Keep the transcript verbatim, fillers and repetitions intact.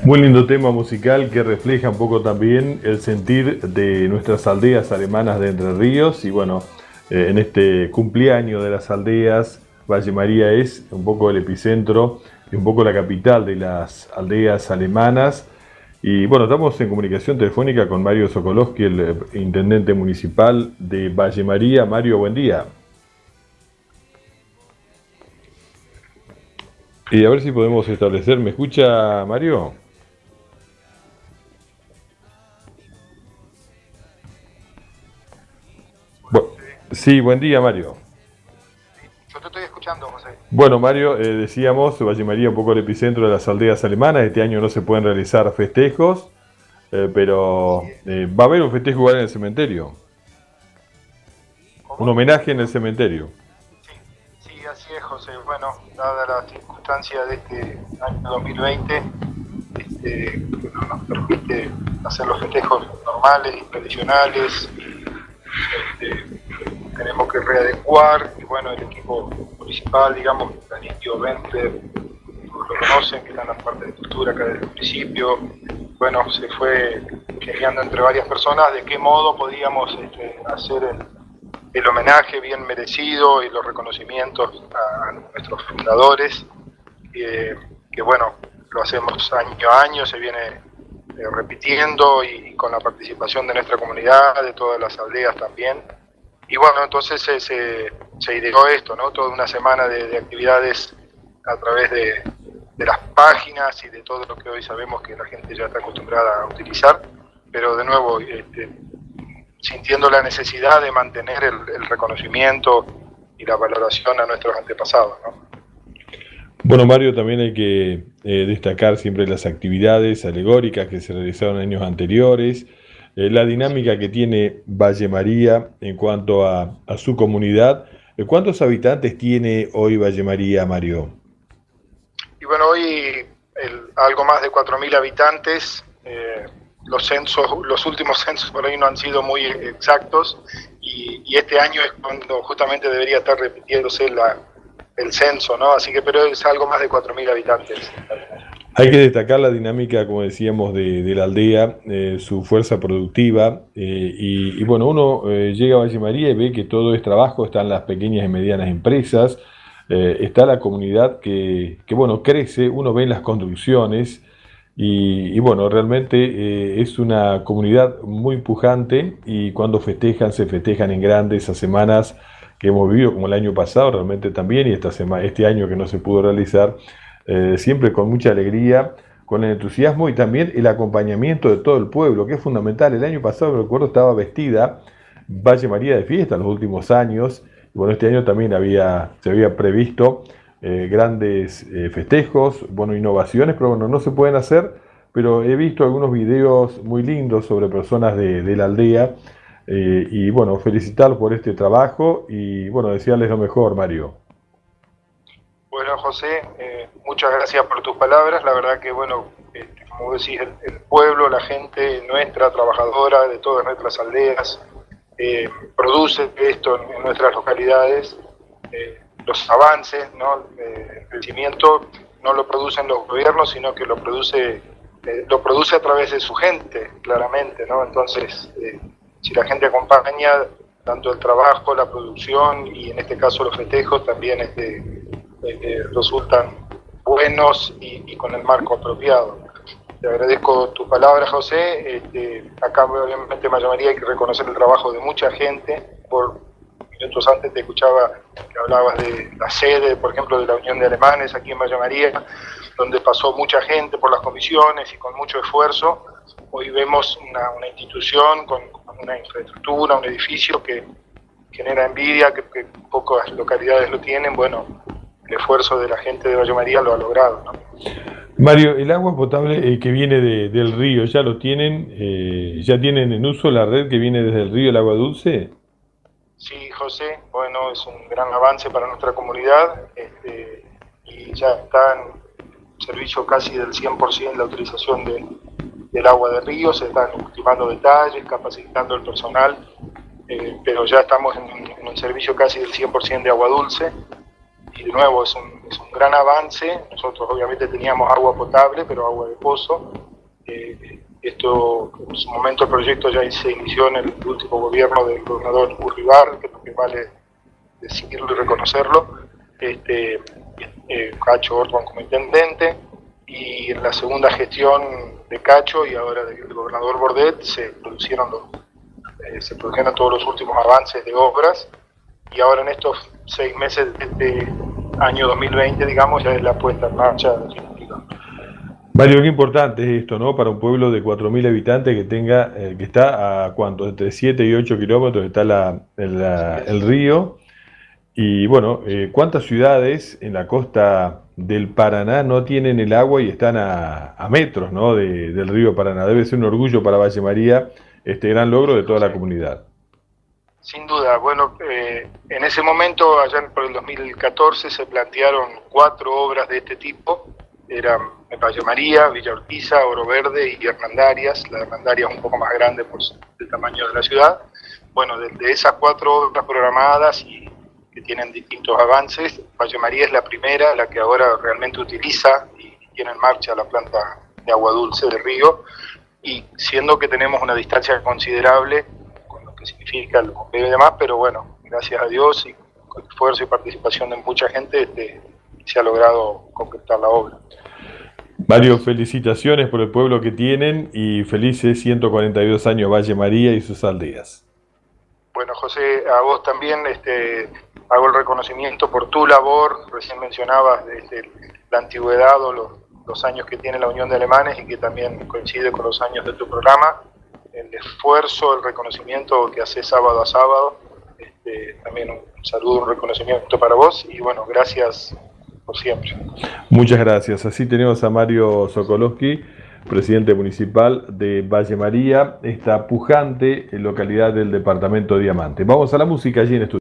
Muy lindo tema musical que refleja un poco también el sentir de nuestras aldeas alemanas de Entre Ríos. Y bueno, eh, en este cumpleaños de las aldeas, Valle María es un poco el epicentro y un poco la capital de las aldeas alemanas. Y bueno, estamos en comunicación telefónica con Mario Sokolowski, el eh, intendente municipal de Valle María. Mario, buen día. Y a ver si podemos establecer, ¿me escucha Mario? Bu- sí, buen día Mario. Yo te estoy escuchando, José. Bueno, Mario, eh, decíamos, Valle María un poco el epicentro de las aldeas alemanas. Este año no se pueden realizar festejos, eh, Así pero es. eh, va a haber un festejo igual en el cementerio, un ¿Cómo? homenaje en el cementerio. Sí, sí, así es, José. Bueno, dada la circunstancia de este año dos mil veinte, este, que no nos permite hacer los festejos normales y tradicionales, este, tenemos que readecuar, y bueno, el equipo municipal, digamos, Danilo Venter, todos lo conocen, que está en la parte de cultura acá del municipio, bueno, se fue geniando entre varias personas de qué modo podíamos este, hacer el, el homenaje bien merecido y los reconocimientos a, a nuestros fundadores, que, que bueno, lo hacemos año a año, se viene eh, repitiendo y con la participación de nuestra comunidad, de todas las aldeas también. Y bueno, entonces se, se, se ideó esto, ¿no? Toda una semana de, de actividades a través de, de las páginas y de todo lo que hoy sabemos que la gente ya está acostumbrada a utilizar, pero de nuevo, este, sintiendo la necesidad de mantener el, el reconocimiento y la valoración a nuestros antepasados, ¿no? Bueno, Mario, también hay que eh, destacar siempre las actividades alegóricas que se realizaron en años anteriores, eh, la Así dinámica que es. tiene Valle María en cuanto a, a su comunidad. Eh, ¿Cuántos habitantes tiene hoy Valle María, Mario? Y bueno, hoy el, algo más de cuatro mil habitantes, eh, los censos, los últimos censos por ahí no han sido muy exactos, y, y este año es cuando justamente debería estar repitiéndose la, el censo, ¿no? Así que, pero es algo más de cuatro mil habitantes. Hay que destacar la dinámica, como decíamos, de, de la aldea, eh, su fuerza productiva, eh, y, y bueno, uno eh, llega a Valle María y ve que todo es trabajo, están las pequeñas y medianas empresas, eh, está la comunidad que, que, bueno, crece, uno ve en las construcciones y, y, bueno, realmente eh, es una comunidad muy pujante y cuando festejan, se festejan en grande esas semanas que hemos vivido, como el año pasado realmente también, y esta sema- este año que no se pudo realizar, eh, siempre con mucha alegría, con el entusiasmo y también el acompañamiento de todo el pueblo, que es fundamental. El año pasado, recuerdo, estaba vestida Valle María de fiesta los últimos años, y bueno, este año también había, se había previsto eh, grandes eh, festejos, bueno, innovaciones, pero bueno, no se pueden hacer, pero he visto algunos videos muy lindos sobre personas de, de la aldea, eh, y bueno, felicitarlos por este trabajo y bueno, desearles lo mejor, Mario. Bueno, José, eh, muchas gracias por tus palabras. La verdad que, bueno, este, como decís, el, el pueblo, la gente nuestra, trabajadora de todas nuestras aldeas, eh, produce esto en, en nuestras localidades. Eh, los avances, ¿no? Eh, el crecimiento no lo producen los gobiernos, sino que lo produce, eh, lo produce a través de su gente, claramente, ¿no? Entonces, eh, si la gente acompaña tanto el trabajo, la producción y en este caso los festejos, también este, eh, resultan buenos y, y con el marco apropiado. Te agradezco tu palabra, José. Este, acá obviamente me llamaría hay que reconocer el trabajo de mucha gente. Por minutos antes te escuchaba que hablabas de la sede, por ejemplo, de la Unión de Alemanes aquí en Villa María, donde pasó mucha gente por las comisiones y con mucho esfuerzo. Hoy vemos una, una institución con, con una infraestructura, un edificio que genera envidia, que, que pocas localidades lo tienen. Bueno, el esfuerzo de la gente de Valle María lo ha logrado, ¿no? Mario, el agua potable eh, que viene de- del río, ¿ya lo tienen? Eh, ¿ya tienen en uso la red que viene desde el río, el agua dulce? Sí, José, bueno, es un gran avance para nuestra comunidad, este, y ya está en servicio casi del cien por ciento la utilización de, del agua de río, se están ultimando detalles, capacitando el personal, eh, pero ya estamos en, en un servicio casi del cien por ciento de agua dulce, y de nuevo es un, es un gran avance. Nosotros obviamente teníamos agua potable, pero agua de pozo. Eh, esto, en su momento el proyecto ya se inició en el último gobierno del gobernador Urribar, que es lo que vale decirlo y reconocerlo, este, eh, Cacho Orban como intendente, y en la segunda gestión de Cacho y ahora del gobernador Bordet se produjeron, los, eh, se produjeron todos los últimos avances de obras, y ahora en estos seis meses de este año dos mil veinte, digamos, ya es la puesta en marcha definitiva. Mario, qué importante es esto, ¿no? Para un pueblo de cuatro mil habitantes que tenga, eh, que está a cuánto, entre siete y ocho kilómetros está la, la, el río. Y bueno, eh, ¿cuántas ciudades en la costa del Paraná no tienen el agua y están a, a metros, ¿no? de, del río Paraná? Debe ser un orgullo para Valle María este gran logro de toda la comunidad. Sin duda, bueno, eh, en ese momento, allá por el dos mil catorce, se plantearon cuatro obras de este tipo. Eran Valle María, Villa Urquiza, Oro Verde y Hernandarias. La Hernandarias es un poco más grande por el tamaño de la ciudad. Bueno, de, de esas cuatro obras programadas y que tienen distintos avances, Valle María es la primera, la que ahora realmente utiliza y tiene en marcha la planta de agua dulce del río, y siendo que tenemos una distancia considerable, con lo que significa el bombeo y demás, pero bueno, gracias a Dios y con esfuerzo y participación de mucha gente, este, se ha logrado concretar la obra. Mario, felicitaciones por el pueblo que tienen y felices ciento cuarenta y dos años Valle María y sus aldeas. Bueno, José, a vos también este, hago el reconocimiento por tu labor. Recién mencionabas este, la antigüedad o los, los años que tiene la Unión de Alemanes y que también coincide con los años de tu programa. El esfuerzo, el reconocimiento que haces sábado a sábado. Este, también un saludo, un reconocimiento para vos y bueno, gracias por siempre. Muchas gracias. Así tenemos a Mario Sokolowski, presidente municipal de Valle María, esta pujante localidad del departamento Diamante. Vamos a la música allí en estudio.